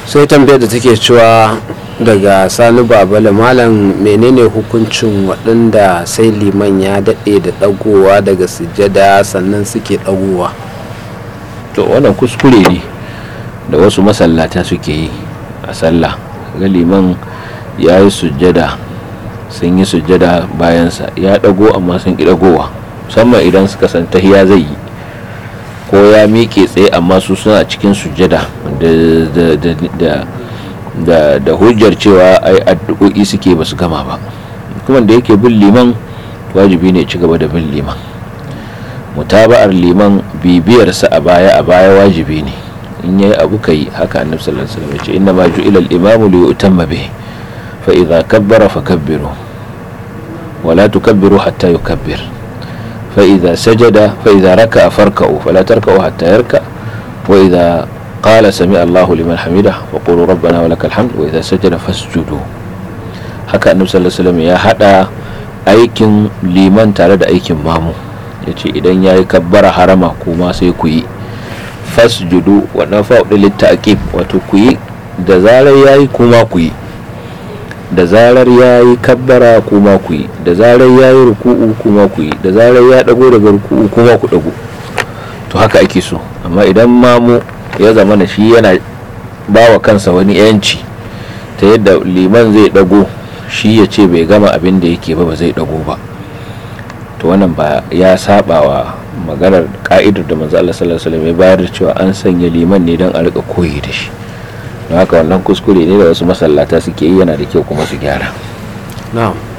sai tambayar da take cewa daga Sani Babala, malam menene hukuncin waɗanda sai liman ya daɗe da ɗagowa daga sujjada sannan suke ɗagowa? To wannan kuskure ne da wasu masallata suke yi a sallah, ga liman ya yi sujjada, sun yi sujjada bayansa ya ɗago amma sun ƙi ɗagowa, musamman idan suka san tahiya zai yi ko ya miƙe tsaye amma su suna cikin sujjada da hujjar cewa ai addu'o'i suke ba su gama ba. kuma da yake bin liman wajibi ne ci gaba da bin liman, mutaba'ar liman, bibiyarsa a baya wajibi ne. in yayi abu kai, haka annabi sallallahu alaihi wasallam ya ce inna ma ju'ila al-imamu li yutamma bihi fa idza kabbara fakabbiru wa la tukabbiru hatta yukabbir fa idza sajada fa idza raka'a farka'u fala tarka'u hatta yarka wa idza qala sami'a Allahu liman hamidah fa qulu rabbana wa lakal hamd wa idza sajada fasjudu. haka annabi sallallahu alaihi wasallam ya hada aikin liman tare da aikin mamu, yace idan yayi kabbara harama kuma sai ku yi fasjudu, wannan fa'u litta'kid, wato ku yi da zarar yayi kuma ku yi, da zarar yayi kabbara kuma ku yi, da zarar yayi ruku'u kuma ku yi, da zarar ya dago daga ruku'u kuma ku dago. to haka ake so. amma idan mamu ya zama na shi yana bawa kansa wani yanci ta yadda liman zai dago shi ya ce bai gama abin da yake ba zai dago ba, to wannan ba ya saba wa maganar ka'idar da manzo Allah sallallahu alaihi wasallam ya bayar da cewa an sanya liman ne don a rika koyi da shi. don haka wannan kuskure ne da wasu masallata suke yi, yana da kyau kuma su gyara. na'am.